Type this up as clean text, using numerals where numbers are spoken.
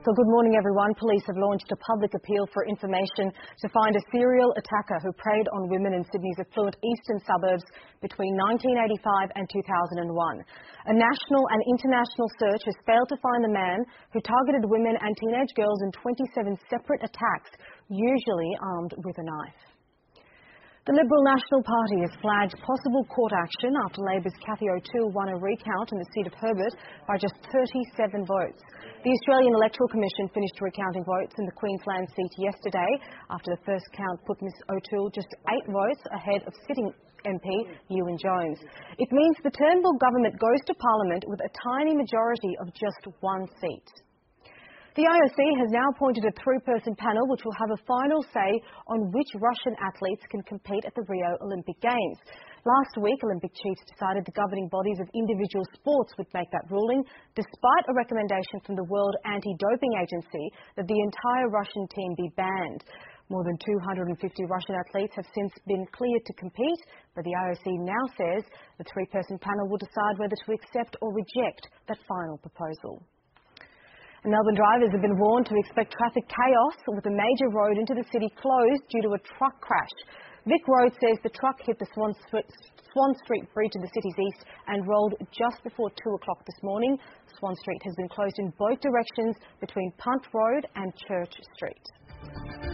So good morning, everyone. Police have launched a public appeal for information to find a serial attacker who preyed on women in Sydney's affluent eastern suburbs between 1985 and 2001. A national and international search has failed to find the man who targeted women and teenage girls in 27 separate attacks, usually armed with a knife. The Liberal National Party has flagged possible court action after Labor's Cathy O'Toole won a recount in the seat of Herbert by just 37 votes. The Australian Electoral Commission finished recounting votes in the Queensland seat yesterday after the first count put Ms O'Toole just 8 votes ahead of sitting MP Ewan Jones. It means the Turnbull government goes to Parliament with a tiny majority of just 1 seat. The IOC has now appointed a 3-person panel which will have a final say on which Russian athletes can compete at the Rio Olympic Games. Last week, Olympic chiefs decided the governing bodies of individual sports would make that ruling, despite a recommendation from the World Anti-Doping Agency that the entire Russian team be banned. More than 250 Russian athletes have since been cleared to compete, but the IOC now says the 3-person panel will decide whether to accept or reject that final proposal. Melbourne drivers have been warned to expect traffic chaos with a major road into the city closed due to a truck crash. Vic Road says the truck hit the Swan Street Bridge in the city's east and rolled just before 2 o'clock this morning. Swan Street has been closed in both directions between Punt Road and Church Street.